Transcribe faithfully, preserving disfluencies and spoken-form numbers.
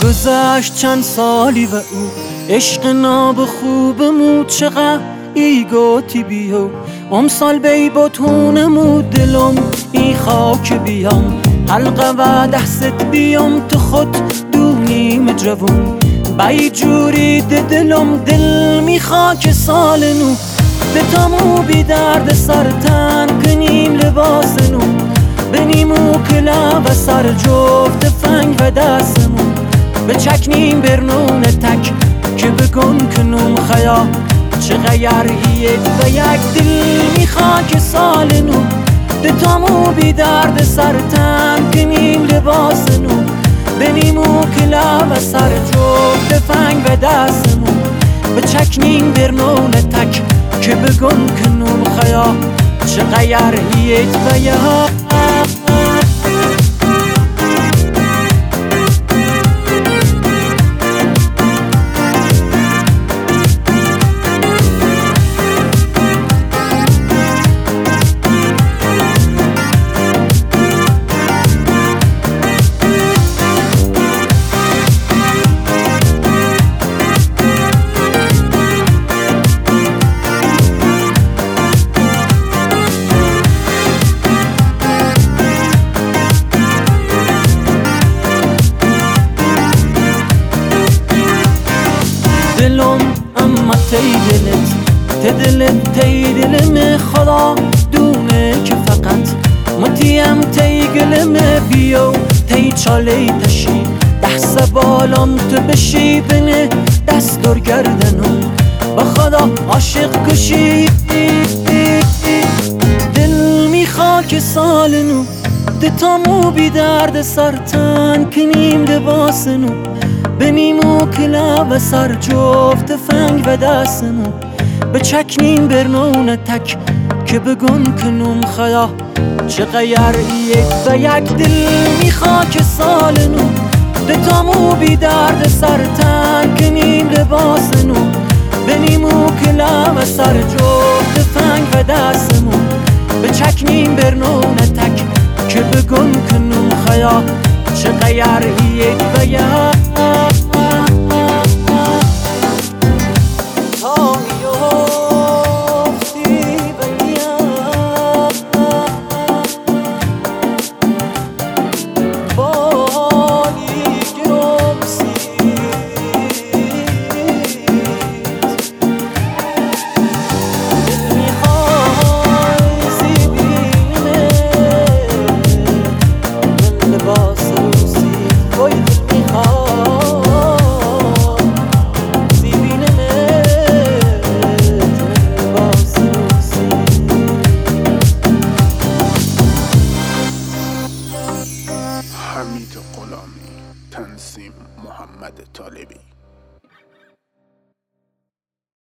گذشت چند سالی و او عشق ناب خوبمو چقدر ای گوتی بیو امسال بی بطونمو دلم ای خاک بیام حلقه و دست بیام تو خود دونیم جوون بای جوری دلم دل میخوا که سال نو به تامو بی درد سر تن کنیم لباس نو بنیمو کلا و سر جفت فنگ و دستمون بچکنیم برنون تک که بگن کنم خیا چه غیریت و یک دل میخوا که سال نو ده تامو بی درد سر تن کنیم لباس نو بنیمو کلا و سر جفت فنگ و دستمون بچکنیم برنون تک که بگن کنم خیا چه غیریت و یک دلم اما تی دلت تی دلت تی دلم خدا دونه که فقط متیم تی گلم بیو تی چالی تشی دست بالام تو بشی بنه دست دور گردنم با خدا عاشق کشی دل میخوا که سال نو ده تامو بی درد سر تن کنیم لباس نو بنیمو کلا و سر جفت فنگ و دستمون بچکنیم برنون تک که بگن کنم خیا چه غیریت و یک دل میخوا که سال نو ده تامو بی درد سر تن کنیم لباس نو بنیمو کلا و سر جفت فنگ و دستمون بچکنیم برنون تک که بگن کنم خیا چه غیریت و یک حمید غلامی، تنظیم محمد طالبی.